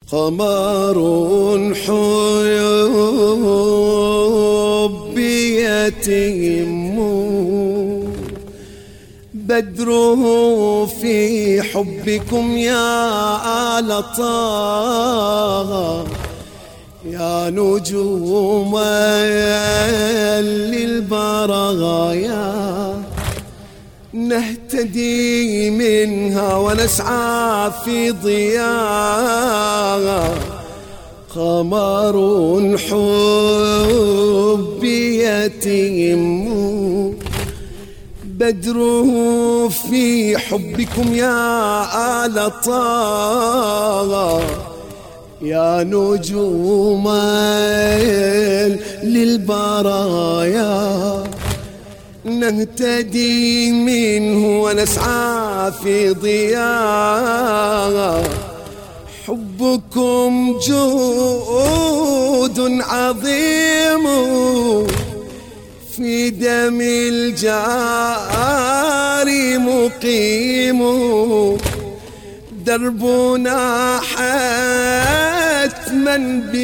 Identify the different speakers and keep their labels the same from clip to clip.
Speaker 1: قمر حبي يتم بدره في حبكم يا آل طه، يا نجوم للبرايا نهتدي منها ونسعى في ضياء. قمر حبي يتم بدره في حبكم يا آل طه، يا نجوم للبرايا نهتدي منه ونسعى في ضياء. حبكم جود عظيم في دم الجار مقيم، دربنا حتما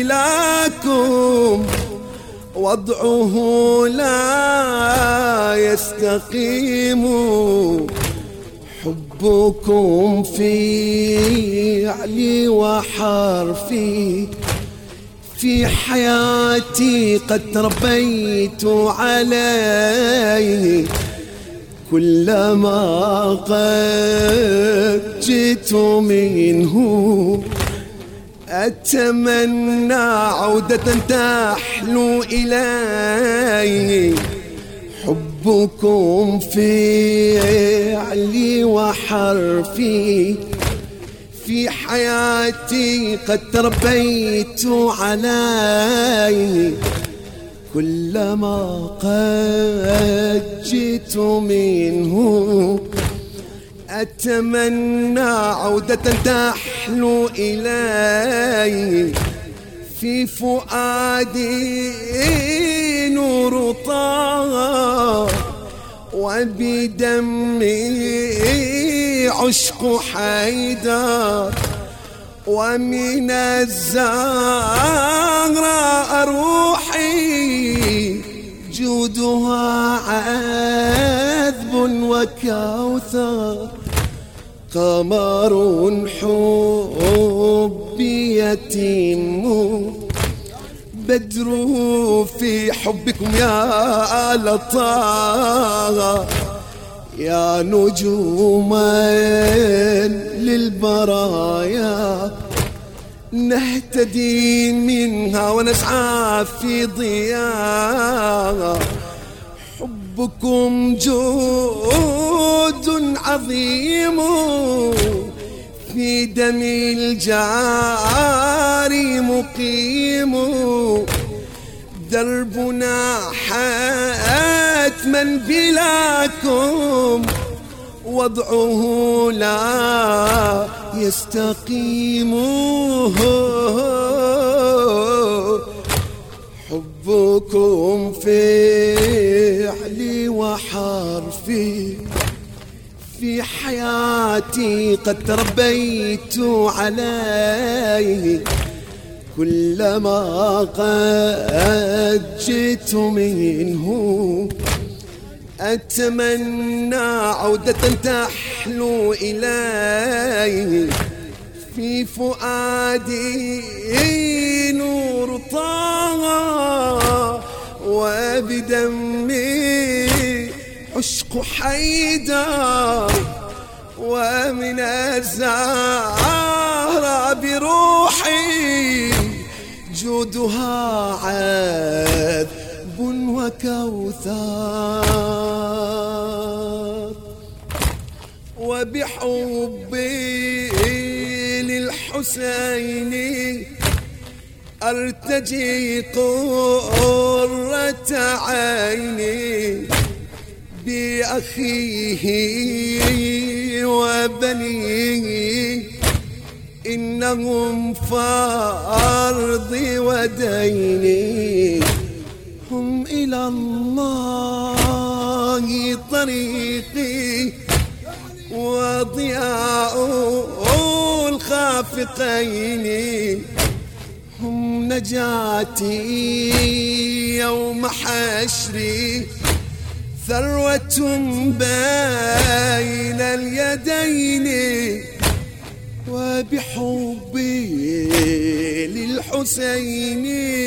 Speaker 1: بلاكم وضعه لا يستقيم. حبكم فعلي وحرفي في حياتي قد تربيت عليه، كلما قد جئت منه أتمنى عودة تحلو إليه. حبكم فعلي وحرفي في حياتي قد تربيت عليه، كلما قد جئت منه أتمنى عودة تحلو إلي. في فؤادي نور طه وبدمي عشق حيدر، ومن الزهراء روحي جودها عذب وكوثر. قمر حبي يتم بدره في حبكم يا آل طه، يا نجوما للبرايا نهتدي منها ونسعى في ضياء. حبكم جود عظيم في دم الجار مقيم، دربنا حتما بلاكم وضعه لا يستقيم. حبكم فعلي وحرفي في حياتي قد تربيت عليه، كلما قد جئت منه أتمنى عودة تحلو إليه. في فؤادي نور طه وبدمي عشق حيدر، ومن الزهراء بروحي جودها عذب وكوثر. وبحبي للحسين أرتجي قرة عيني، بأخيه وبنيه إنهم فرضي وديني. هم إلى الله طريقي وضياء الخير الخافقين هم نجاتي يوم حشري ثروة بين اليدين وبحبي للحسين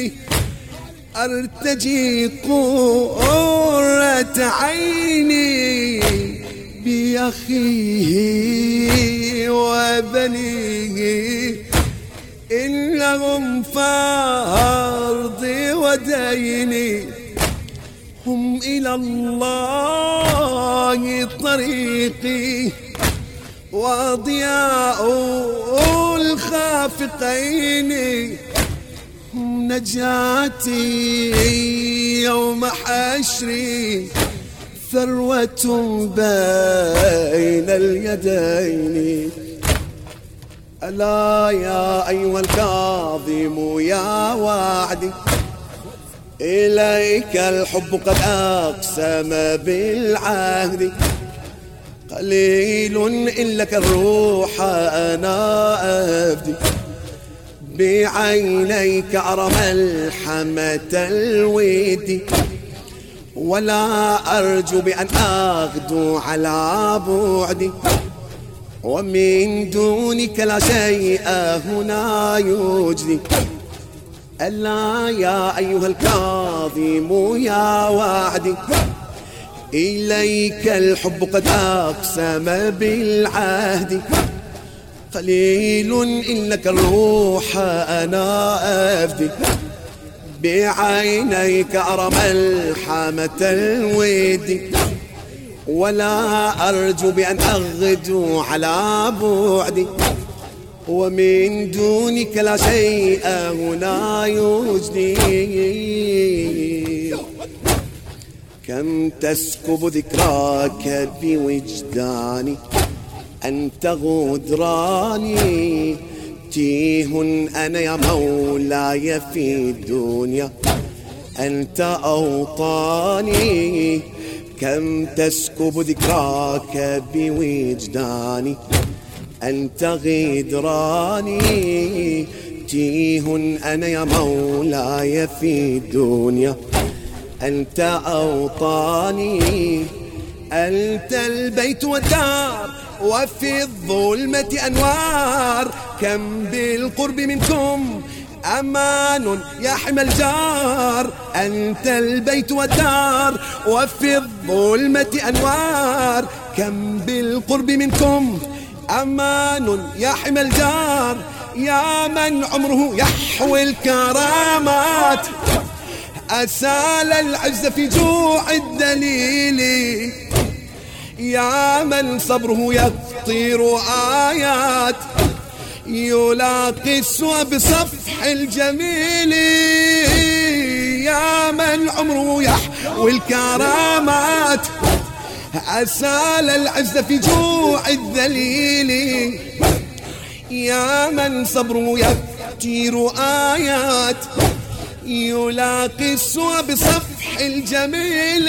Speaker 1: أرتجي قرة عيني بأخيه وبنيه إنهم فرضي وديني هم إلى الله طريقي وضياء الخافقين هم نجاتي يوم حشري ثروة بين اليدين ألا يا أيها الكاظم يا وعدي إليك الحب قد أقسم بالعهد قليل إن لك الروح أنا أفدي بعينيك أرى ملحمة الود ولا أرجو بأن أغدو على بعدي ومن دونك لا شيء هنا يجدي ألا يا أيها الكاظم يا وعدي إليك الحب قد أقسم بالعهد قليل إنك الروح أنا أفدي بعينيك أرى ملحمة الود ولا أرجو بأن أغدو على بعدي ومن دونك لا شيء هنا يجدي كم تسكب ذكراك بوجداني أنت غدراني تيه أنا يا مولاي في الدنيا أنت أوطاني كم تسكب ذكراك بوجداني أنت غدراني تيه أنا يا مولاي في الدنيا أنت أوطاني أنت البيت والدار وفي الظلمة أنوار كم بالقرب منكم أمان يحمى الجار أنت البيت والدار وفي الظلمة أنوار كم بالقرب منكم أمان يحمى الجار يا من عمره يحوي الكرامات أسال العز في جوع الدليل يا من صبره يفطر آيات يلاقي السوء بصفح الجميل يا من عمره يحوي الكرامات أسال العز في جوع الذليل يا من صبره يفطر آيات يلاقي السوء بصفح الجميل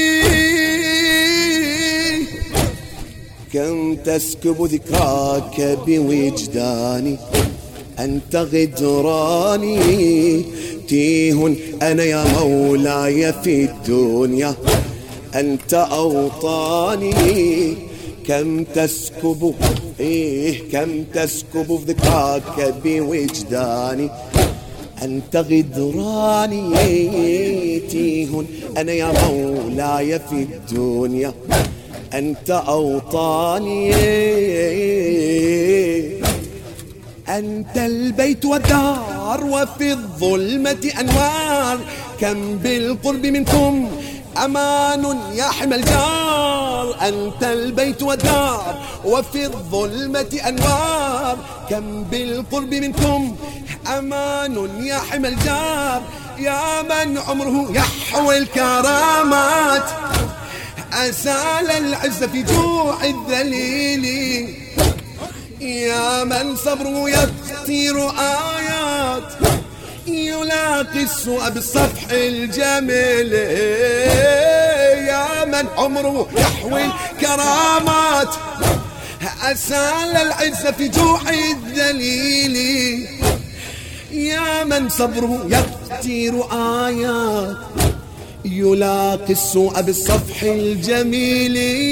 Speaker 1: كم تسكب ذكراك بوجداني أنت غدراني تيه أنا يا مولاي في الدنيا أنت أوطاني كم تسكب كم تسكب ذكراك بوجداني أنت غدراني تيه أنا يا مولاي في الدنيا أنت أوطاني أنت البيت والدار وفي الظلمة أنوار كم بالقرب منكم أمان يحمى الجار أنت البيت والدار وفي الظلمة أنوار كم بالقرب منكم أمان يحمى الجار يا من عمره يحوي الكرامات أسال العز في جوع الذليل يا من صبره يفطر آيات يلاقي السوء بالصفح الجميل يا من عمره يحوي الكرامات أسال العز في جوع الذليل. يا من صبره يقتير آيات يلاقي السوء بالصفح الجميل.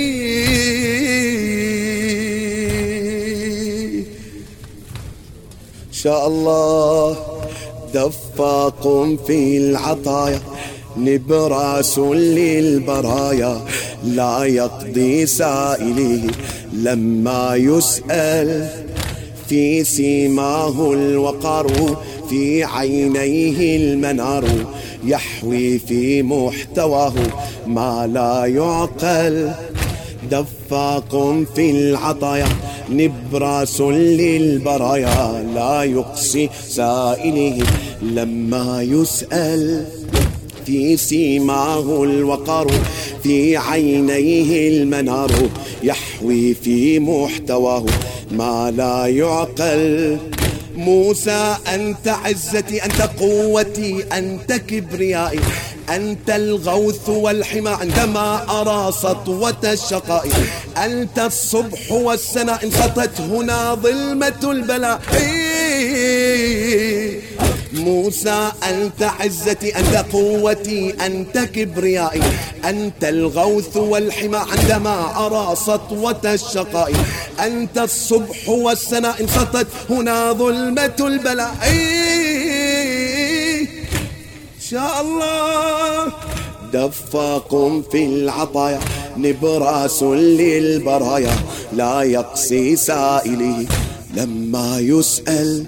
Speaker 1: شاء الله دفاق في العطايا نبراس للبرايا لا يقضي سائله لما يسأل. في سيماه الوقار في عينيه المنار يحوي في محتواه ما لا يعقل. دفاق في العطايا نبراس للبرايا لا يقصي سائله لما يسأل. في سيماه الوقار في عينيه المنار يحوي في محتواه ما لا يعقل. موسى أنت عزتي أنت قوتي أنت كبريائي أنت الغوث والحمى عندما أرى سطوة الشقاء. أنت الصبح والسناء انسطت هنا ظلمة البلاء. موسى أنت عزتي أنت قوتي أنت كبريائي أنت الغوث والحمى عندما أرى سطوة الشقاء. أنت الصبح والسناء انسطت هنا ظلمة البلاء. شاء الله دفاق في العطايا نبراس للبرايا لا يقصي سائله لما يسأل.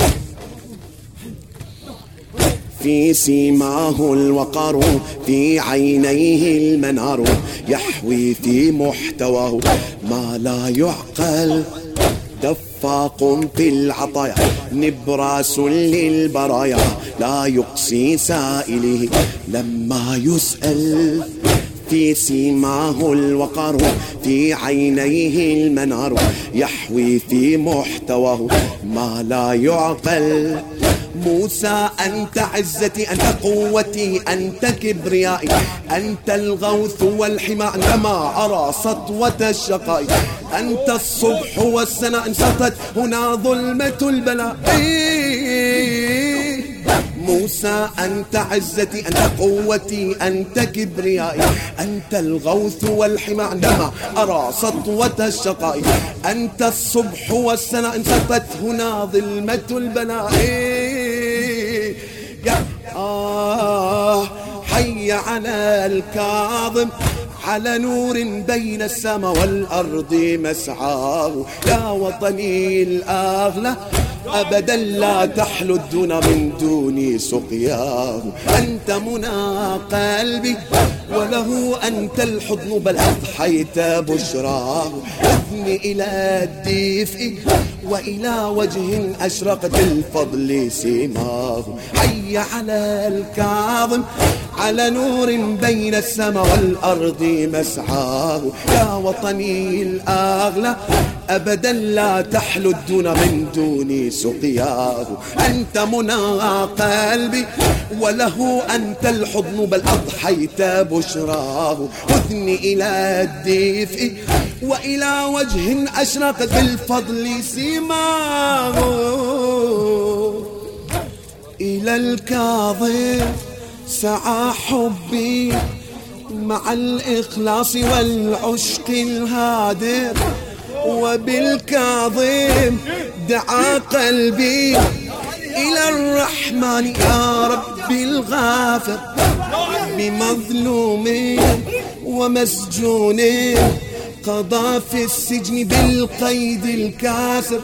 Speaker 1: في سيماه الوقار في عينيه المنار يحوي في محتواه ما لا يعقل. دفاق في العطايا نبراس للبرايا لا يقصي سائله لما يسأل. في سيماه الوقار في عينيه المنار يحوي في محتواه ما لا يعقل. موسى أنت عزتي أنت قوتي أنت كبريائي أنت الغوث والحمى عندما أرى سطوة الشقاء. أنت الصبح والسناء انسطت هنا ظلمة البلاء. موسى أنت عزتي أنت قوتي أنت كبريائي أنت الغوث والحمى عندما أرى سطوة الشقاء. أنت الصبح والسناء انسطت هنا ظلمة البلاء. حي على الكاظم على نور بين السماء والأرض مسعاه. يا وطني الأغلى أبدا لا تحلو الدنا من دون سقياه. أنت منى قلبي وله أنت الحضن بل أضحيت بشراه. أثني إلى الدفء وإلى وجه أشرقت الفضل سماه. حي على الكاظم على نور بين السماء والأرض مسعاه. يا وطني الأغلى أبدا لا تحلو الدنا من دون سقياه. أنت منى قلبي وله أنت الحضن بل أضحيت بشراه. أثني إلى الدفء وإلى وجه أشرقت بالفضل سماه. إلى الكاظم سعى حبي مع الإخلاص والعشق الهادر. وبالكاظم دعا قلبي إلى الرحمن يا ربي الغافر. بمظلوم ومسجون قضى في السجن بالقيد الكاسر.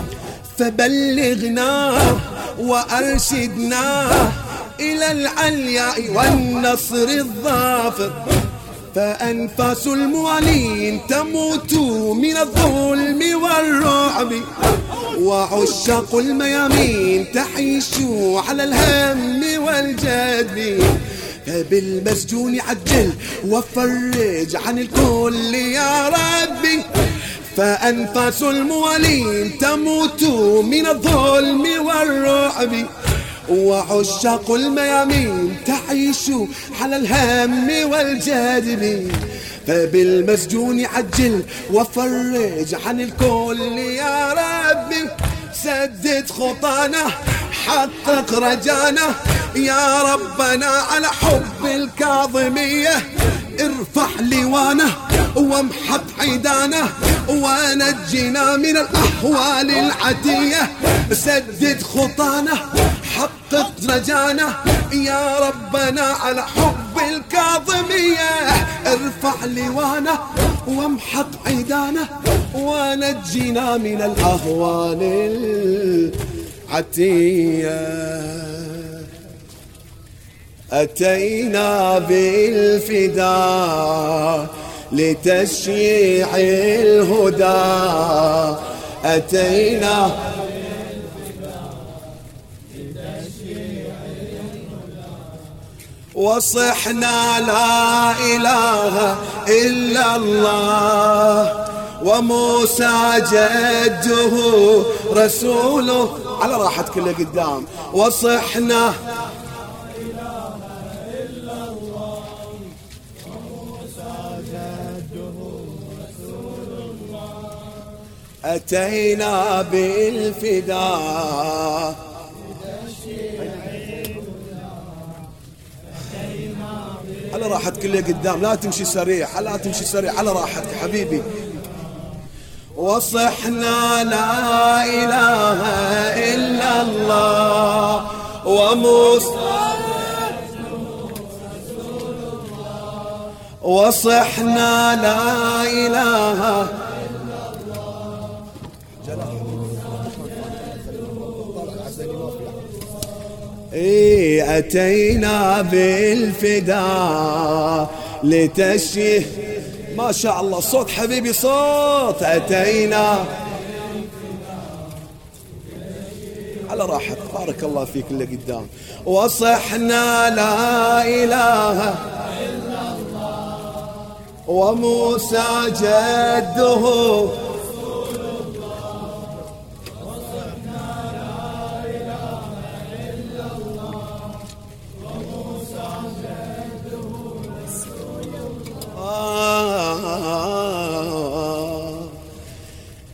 Speaker 1: فبلغنا وأرشدنا إلى العلياء والنصر الظافر. فأنفاس المعلين تموت من الظلم والرعب وعشاق الميامين تعيش على الهم والجدب. فبالمسجون عجل وفرج عن الكل يا ربي. فأنفاس الموالين تموت من الظلم والرعب وعشاق الميامين تعيش على الهم والجدب. فبالمسجون عجل وفرج عن الكل يا ربي، سدد خطانا حقق رجانا يا ربنا، على حب الكاظمية ارفع لوانه وامحط عيدانه ونجنا من الأحوال العتية، سدد خطانا حقق رجانا يا ربنا، على حب الكاظمية ارفع لوانه وامحط عيدانه ونجنا من الأهوال العتية. أتينا بالفداء لتشييع الهدى، أتينا وصحنا لا إله إلا الله، وموسى جده رسوله، على راحة كله قدام، وصحنا أتينا بالفداء على راحتك اللي قدام، لا تمشي سريع، لا تمشي سريع، على راحتك حبيبي. وصحنا لا إله إلا الله وموسى، وصحنا لا إله أتينا بالفداء لتشيه، ما شاء الله صوت حبيبي صوت، أتينا على راحتك بارك الله فيك اللي قدام. وصحنا لا إله إلا الله وموسى جده